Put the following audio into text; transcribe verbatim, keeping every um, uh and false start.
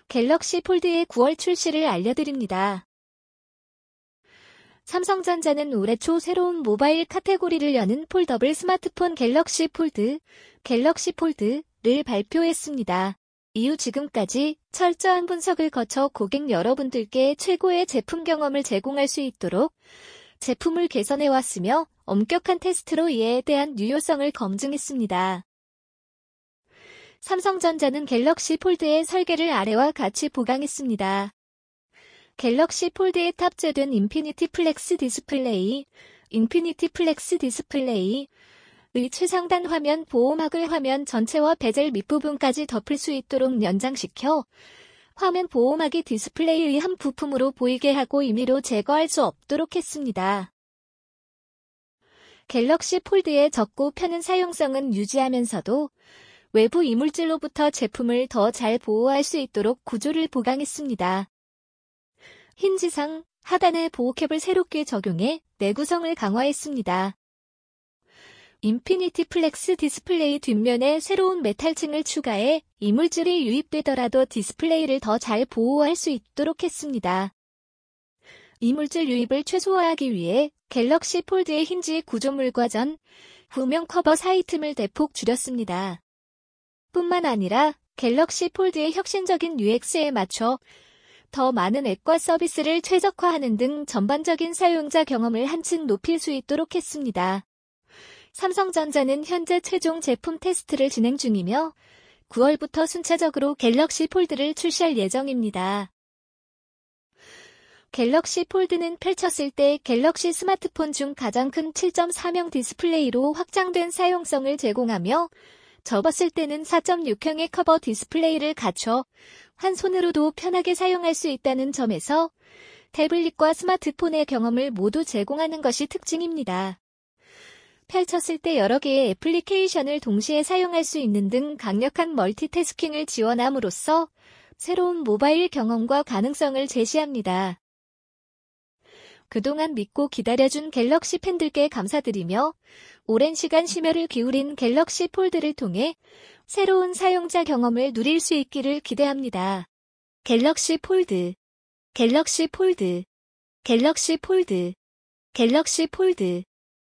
갤럭시 폴드의 구월 출시를 알려드립니다. 삼성전자는 올해 초 새로운 모바일 카테고리를 여는 폴더블 스마트폰 갤럭시 폴드, 갤럭시 폴드를 발표했습니다. 이후 지금까지 철저한 분석을 거쳐 고객 여러분들께 최고의 제품 경험을 제공할 수 있도록 제품을 개선해왔으며 엄격한 테스트로 이에 대한 유효성을 검증했습니다. 삼성전자는 갤럭시 폴드의 설계를 아래와 같이 보강했습니다. 갤럭시 폴드에 탑재된 인피니티 플렉스 디스플레이, 인피니티 플렉스 디스플레이의 최상단 화면 보호막을 화면 전체와 베젤 밑부분까지 덮을 수 있도록 연장시켜 화면 보호막이 디스플레이의 한 부품으로 보이게 하고 임의로 제거할 수 없도록 했습니다. 갤럭시 폴드의 적고 편한 사용성은 유지하면서도 외부 이물질로부터 제품을 더 잘 보호할 수 있도록 구조를 보강했습니다. 힌지상 하단에 보호캡을 새롭게 적용해 내구성을 강화했습니다. 인피니티 플렉스 디스플레이 뒷면에 새로운 메탈층을 추가해 이물질이 유입되더라도 디스플레이를 더 잘 보호할 수 있도록 했습니다. 이물질 유입을 최소화하기 위해 갤럭시 폴드의 힌지 구조물과 전, 후면 커버 사이 틈을 대폭 줄였습니다. 뿐만 아니라 갤럭시 폴드의 혁신적인 유엑스에 맞춰 더 많은 앱과 서비스를 최적화하는 등 전반적인 사용자 경험을 한층 높일 수 있도록 했습니다. 삼성전자는 현재 최종 제품 테스트를 진행 중이며 구월부터 순차적으로 갤럭시 폴드를 출시할 예정입니다. 갤럭시 폴드는 펼쳤을 때 갤럭시 스마트폰 중 가장 큰 칠 점 사 명 디스플레이로 확장된 사용성을 제공하며 접었을 때는 사 점 육 형의 커버 디스플레이를 갖춰 한 손으로도 편하게 사용할 수 있다는 점에서 태블릿과 스마트폰의 경험을 모두 제공하는 것이 특징입니다. 펼쳤을 때 여러 개의 애플리케이션을 동시에 사용할 수 있는 등 강력한 멀티태스킹을 지원함으로써 새로운 모바일 경험과 가능성을 제시합니다. 그동안 믿고 기다려준 갤럭시 팬들께 감사드리며 오랜 시간 심혈을 기울인 갤럭시 폴드를 통해 새로운 사용자 경험을 누릴 수 있기를 기대합니다. 갤럭시 폴드, 갤럭시 폴드, 갤럭시 폴드, 갤럭시 폴드